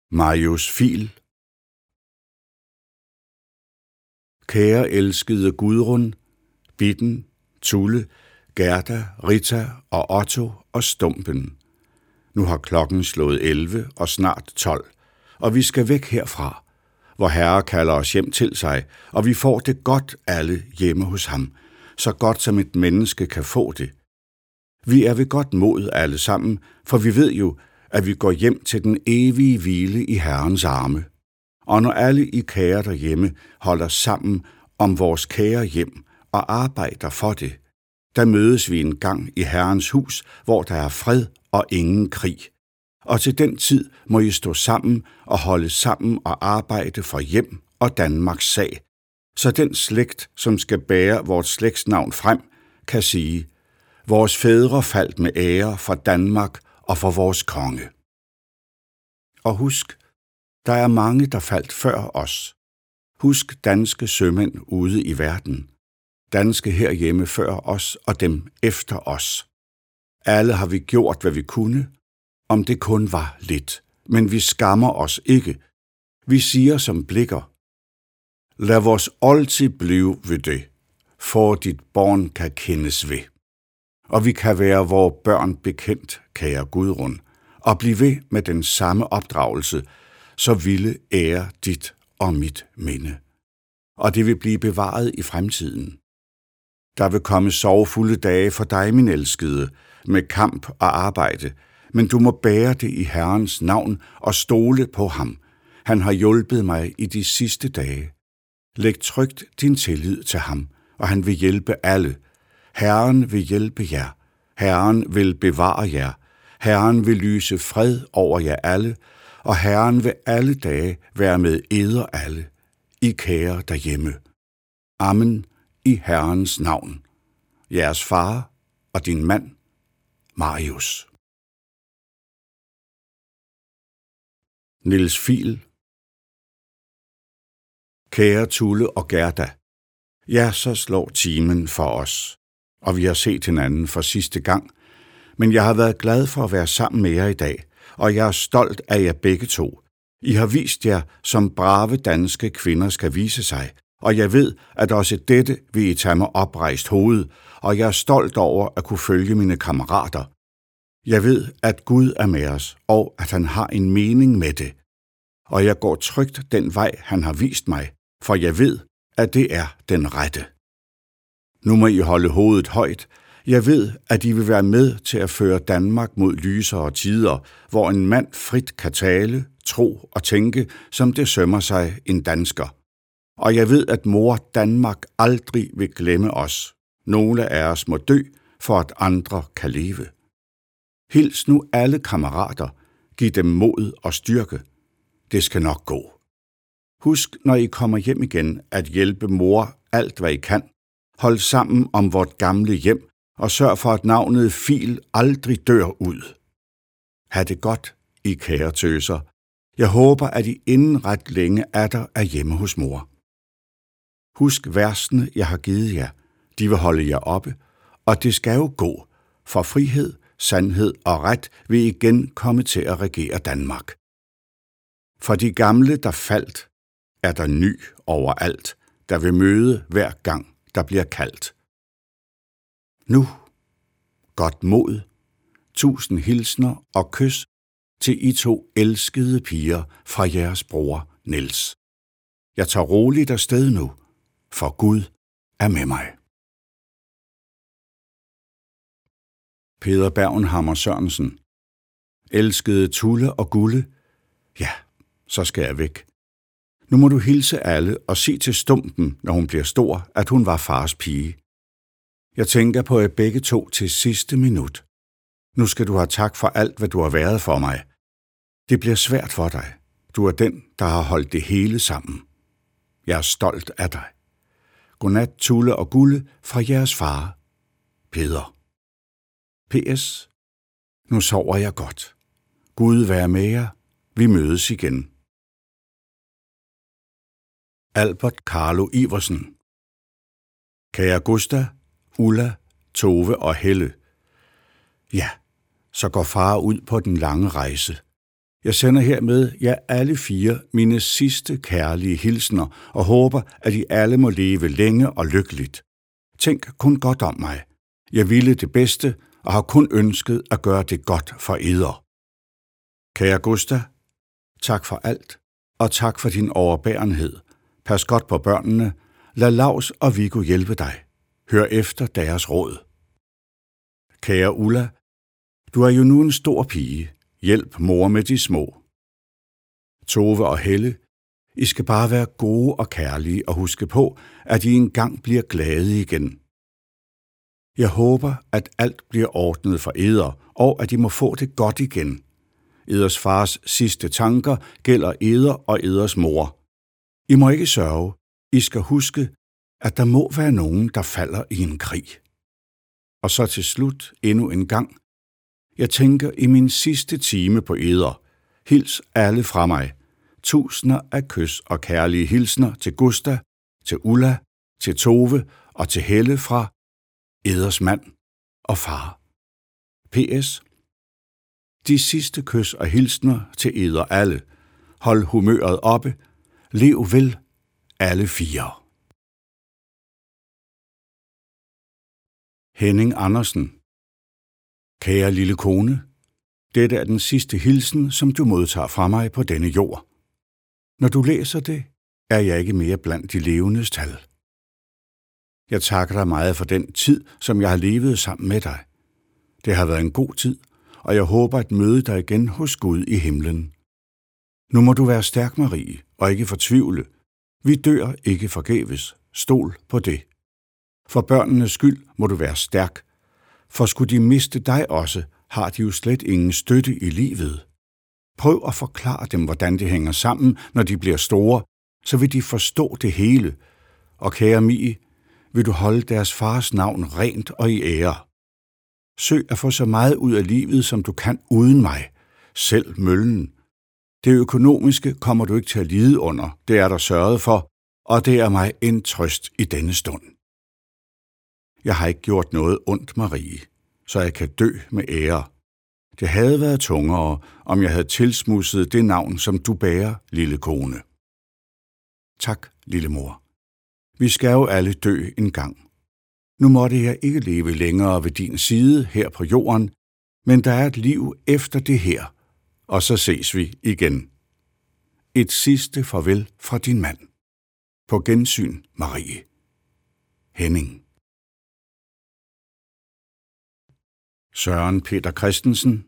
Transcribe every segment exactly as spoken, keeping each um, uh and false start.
Marius Fil. Kære elskede Gudrun, Bitten, Tulle, Gerda, Rita og Otto og Stumpen. Nu har klokken slået elleve og snart tolv, og vi skal væk herfra, hvor Herre kalder os hjem til sig, og vi får det godt alle hjemme hos ham, så godt som et menneske kan få det. Vi er ved godt mod alle sammen, for vi ved jo, at vi går hjem til den evige hvile i Herrens arme. Og når alle I kære derhjemme holder sammen om vores kære hjem og arbejder for det, der mødes vi en gang i Herrens hus, hvor der er fred og ingen krig. Og til den tid må I stå sammen og holde sammen og arbejde for hjem og Danmarks sag, så den slægt, som skal bære vores slægtsnavn frem, kan sige: vores fædre faldt med ære for Danmark og for vores konge. Og husk, der er mange, der faldt før os. Husk danske sømænd ude i verden. Danske herhjemme før os og dem efter os. Alle har vi gjort, hvad vi kunne, om det kun var lidt. Men vi skammer os ikke. Vi siger som blikker: lad vores altid blive ved det, for dit barn kan kendes ved. Og vi kan være vores børn bekendt, kære Gudrun, og blive ved med den samme opdragelse, så ville ære dit og mit minde. Og det vil blive bevaret i fremtiden. Der vil komme sorgfulde dage for dig, min elskede, med kamp og arbejde, men du må bære det i Herrens navn og stole på ham. Han har hjulpet mig i de sidste dage. Læg trygt din tillid til ham, og han vil hjælpe alle. Herren vil hjælpe jer. Herren vil bevare jer. Herren vil lyse fred over jer alle, og Herren vil alle dage være med eder alle, I kære derhjemme. Amen i Herrens navn. Jeres far og din mand, Marius. Niels Fil. Kære Tulle og Gerda, ja, så slår timen for os, og vi har set hinanden for sidste gang, men jeg har været glad for at være sammen med jer i dag, og jeg er stolt af jer begge to. I har vist jer, som brave danske kvinder skal vise sig, og jeg ved, at også dette vil I tage mig oprejst hoved, og jeg er stolt over at kunne følge mine kammerater. Jeg ved, at Gud er med os, og at han har en mening med det. Og jeg går trygt den vej, han har vist mig, for jeg ved, at det er den rette. Nu må I holde hovedet højt. Jeg ved, at I vil være med til at føre Danmark mod lysere tider, hvor en mand frit kan tale, tro og tænke, som det sømmer sig en dansker. Og jeg ved, at mor Danmark aldrig vil glemme os. Nogle af os må dø, for at andre kan leve. Hils nu alle kammerater. Giv dem mod og styrke. Det skal nok gå. Husk, når I kommer hjem igen, at hjælpe mor alt, hvad I kan. Hold sammen om vort gamle hjem, og sørg for, at navnet Fil aldrig dør ud. Ha' det godt, I kære tøser. Jeg håber, at I inden ret længe atter er hjemme hos mor. Husk versene, jeg har givet jer. De vil holde jer oppe, og det skal jo gå, for frihed, sandhed og ret vil igen komme til at regere Danmark. For de gamle, der faldt, er der ny overalt, der vil møde hver gang, der bliver kaldt. Nu, godt mod, tusind hilsner og kys til I to elskede piger fra jeres bror Niels. Jeg tager roligt afsted nu, for Gud er med mig. Peder Bergenhammer Sørensen. Elskede Tulle og Gulle, ja, så skal jeg væk. Nu må du hilse alle og sig til Stumpen, når hun bliver stor, at hun var fars pige. Jeg tænker på jer begge to til sidste minut. Nu skal du have tak for alt, hvad du har været for mig. Det bliver svært for dig. Du er den, der har holdt det hele sammen. Jeg er stolt af dig. Godnat, Tulle og Gulle, fra jeres far, Peder. P S. Nu sover jeg godt. Gud være med jer. Vi mødes igen. Albert Carlo Iversen. Kære Gustav, Ulla, Tove og Helle. Ja, så går far ud på den lange rejse. Jeg sender hermed jer alle fire mine sidste kærlige hilsner og håber, at I alle må leve længe og lykkeligt. Tænk kun godt om mig. Jeg ville det bedste og har kun ønsket at gøre det godt for eder. Kære Gustav, tak for alt, og tak for din overbærenhed. Pas godt på børnene. Lad Laus og Viggo hjælpe dig. Hør efter deres råd. Kære Ulla, du er jo nu en stor pige. Hjælp mor med de små. Tove og Helle, I skal bare være gode og kærlige og huske på, at I engang bliver glade igen. Jeg håber, at alt bliver ordnet for eder, og at I må få det godt igen. Eders fars sidste tanker gælder eder og eders mor. I må ikke sørge. I skal huske, at der må være nogen, der falder i en krig. Og så til slut endnu en gang. Jeg tænker i min sidste time på eder. Hils alle fra mig. Tusinder af kys og kærlige hilsner til Gustav, til Ulla, til Tove og til Helle fra eders mand og far. P S. De sidste kys og hilsner til eder alle. Hold humøret oppe. Lev vel alle fire. Henning Andersen. Kære lille kone, dette er den sidste hilsen, som du modtager fra mig på denne jord. Når du læser det, er jeg ikke mere blandt de levendes tal. Jeg takker dig meget for den tid, som jeg har levet sammen med dig. Det har været en god tid, og jeg håber at møde dig igen hos Gud i himlen. Nu må du være stærk, Marie, og ikke fortvivle. Vi dør ikke forgæves. Stol på det. For børnenes skyld må du være stærk, for skulle de miste dig også, har de jo slet ingen støtte i livet. Prøv at forklare dem, hvordan det hænger sammen, når de bliver store, så vil de forstå det hele. Og kære Mie, vil du holde deres fars navn rent og i ære. Søg at få så meget ud af livet, som du kan uden mig, selv møllen. Det økonomiske kommer du ikke til at lide under, det er der sørget for, og det er mig en trøst i denne stund. Jeg har ikke gjort noget ondt, Marie, så jeg kan dø med ære. Det havde været tungere, om jeg havde tilsmusset det navn, som du bærer, lille kone. Tak, lille mor. Vi skal jo alle dø en gang. Nu måtte jeg ikke leve længere ved din side her på jorden, men der er et liv efter det her, og så ses vi igen. Et sidste farvel fra din mand. På gensyn, Marie. Henning. Søren Peter Christensen.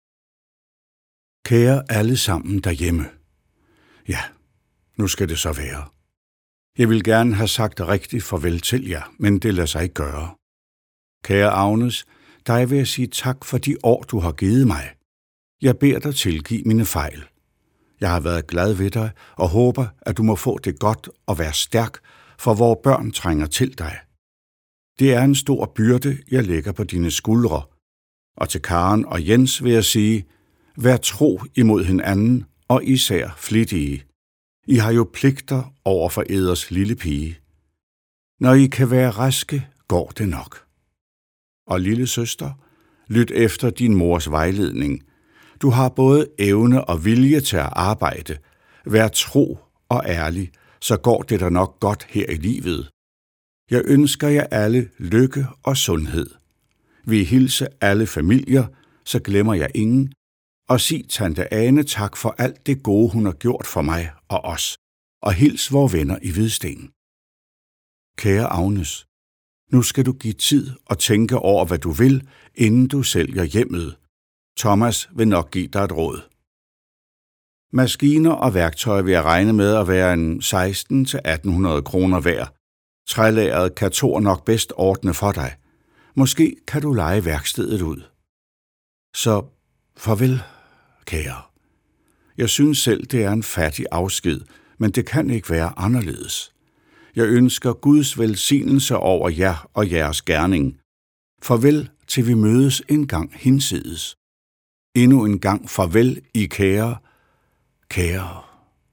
Kære alle sammen derhjemme. Ja, nu skal det så være. Jeg vil gerne have sagt rigtig farvel til jer, men det lader sig ikke gøre. Kære Agnes, dig vil jeg sige tak for de år, du har givet mig. Jeg beder dig tilgive mine fejl. Jeg har været glad ved dig og håber, at du må få det godt og være stærk, for vores børn trænger til dig. Det er en stor byrde, jeg lægger på dine skuldre. Og til Karen og Jens vil jeg sige, vær tro imod hinanden og især flittige. I har jo pligter over for eders lille pige. Når I kan være raske, går det nok. Og lille søster, lyt efter din mors vejledning. Du har både evne og vilje til at arbejde. Vær tro og ærlig, så går det der nok godt her i livet. Jeg ønsker jer alle lykke og sundhed. Vi hilse alle familier, så glemmer jeg ingen, og sig tante Ane tak for alt det gode, hun har gjort for mig og os, og hils vores venner i Hvidsten. Kære Agnes, nu skal du give tid og tænke over, hvad du vil, inden du sælger hjemmet. Thomas vil nok give dig et råd. Maskiner og værktøj vil jeg regne med at være en seksten til atten hundrede kroner hver. Trælageret kan Thor nok bedst ordne for dig. Måske kan du leje værkstedet ud. Så farvel, kære. Jeg synes selv, det er en fattig afsked, men det kan ikke være anderledes. Jeg ønsker Guds velsignelse over jer og jeres gerning. Farvel, til vi mødes en gang hinsides. Endnu en gang farvel, I kære, kære.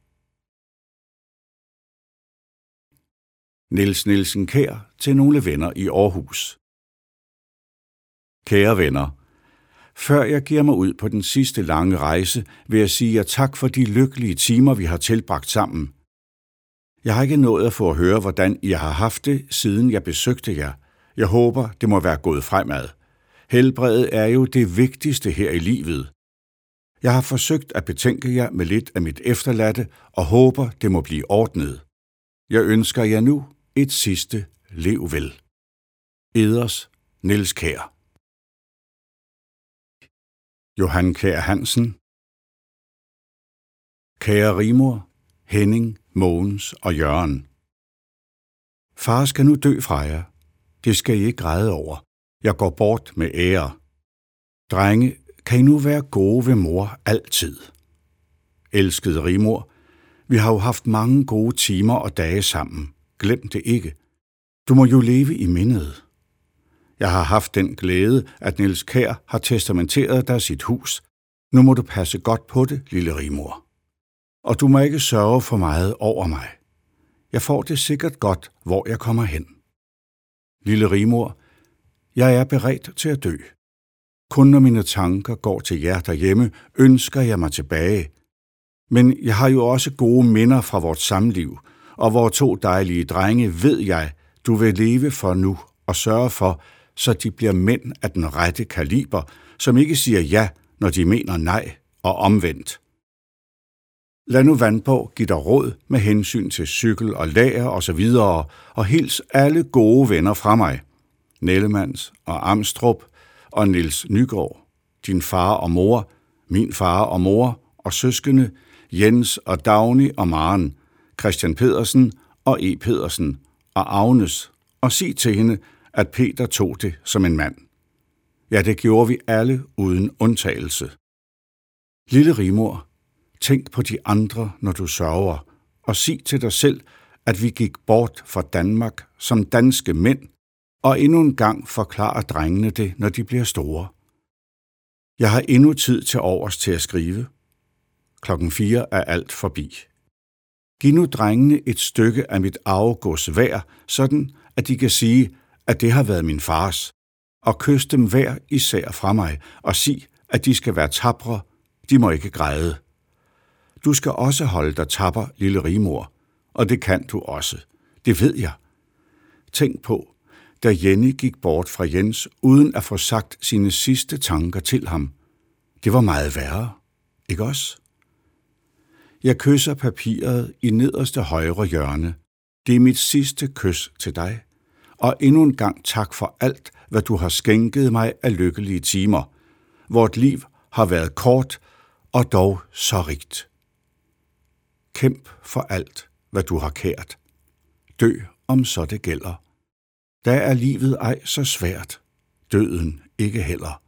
Niels Nielsen Kjær til nogle venner i Aarhus. Kære venner, Før jeg giver mig ud på den sidste lange rejse, vil jeg sige jer tak for de lykkelige timer, vi har tilbragt sammen. Jeg har ikke nået at få at høre, hvordan I har haft det, siden jeg besøgte jer. Jeg håber, det må være gået fremad. Helbredet er jo det vigtigste her i livet. Jeg har forsøgt at betænke jer med lidt af mit efterladte, og håber, det må blive ordnet. Jeg ønsker jer nu et sidste lev vel. Eders Niels Kjær. Johan Kjær Hansen. Kære Rigmor, Henning, Mogens og Jørgen. Far skal nu dø fra jer. Det skal I ikke græde over. Jeg går bort med ære. Drenge, kan I nu være gode ved mor altid? Elskede Rigmor, vi har jo haft mange gode timer og dage sammen. Glem det ikke. Du må jo leve i mindet. Jeg har haft den glæde, at Niels Kjær har testamenteret dig sit hus. Nu må du passe godt på det, lille Rigmor. Og du må ikke sørge for meget over mig. Jeg får det sikkert godt, hvor jeg kommer hen. Lille Rigmor, jeg er beredt til at dø. Kun når mine tanker går til jer derhjemme, ønsker jeg mig tilbage. Men jeg har jo også gode minder fra vort samliv, og vore to dejlige drenge ved jeg, du vil leve for nu og sørge for, så de bliver mænd af den rette kaliber, som ikke siger ja, når de mener nej, og omvendt. Lad nu Vandborg give dig råd med hensyn til cykel og lager og så videre, og hils alle gode venner fra mig. Nellemanns og Amstrup og Niels Nygaard, din far og mor, min far og mor og søskende, Jens og Dagny og Maren, Christian Pedersen og E. Pedersen og Agnes, og sig til hende, at Peter tog det som en mand. Ja, det gjorde vi alle uden undtagelse. Lille Rigmor, tænk på de andre, når du sørger, og sig til dig selv, at vi gik bort fra Danmark som danske mænd, og endnu en gang forklarer drengene det, når de bliver store. Jeg har endnu tid til overs til at skrive. Klokken fire er alt forbi. Giv nu drengene et stykke af mit arvegods hver, sådan at de kan sige, at det har været min fars, og kys dem hver især fra mig, og sig, at de skal være tapre, de må ikke græde. Du skal også holde dig tapper, lille Rigmor, og det kan du også. Det ved jeg. Tænk på, da Jenny gik bort fra Jens, uden at få sagt sine sidste tanker til ham. Det var meget værre, ikke også? Jeg kysser papiret i nederste højre hjørne. Det er mit sidste kys til dig. Og endnu en gang tak for alt, hvad du har skænket mig af lykkelige timer. Vort liv har været kort, og dog så rigt. Kæmp for alt, hvad du har kært. Dø, om så det gælder. Da er livet ej så svært, døden ikke heller.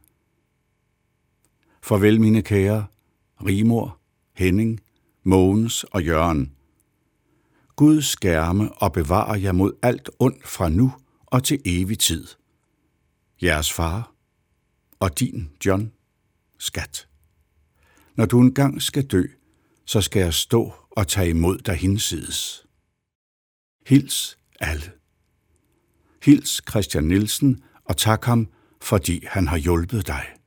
Farvel, mine kære, Rigmor, Henning, Mogens og Jørgen. Gud skærme og bevare jer mod alt ondt fra nu og til evig tid. Jeres far og din John, skat. Når du engang skal dø, så skal jeg stå og tage imod dig hinsides. Hils alle. Hils Christian Nielsen og tak ham, fordi han har hjulpet dig.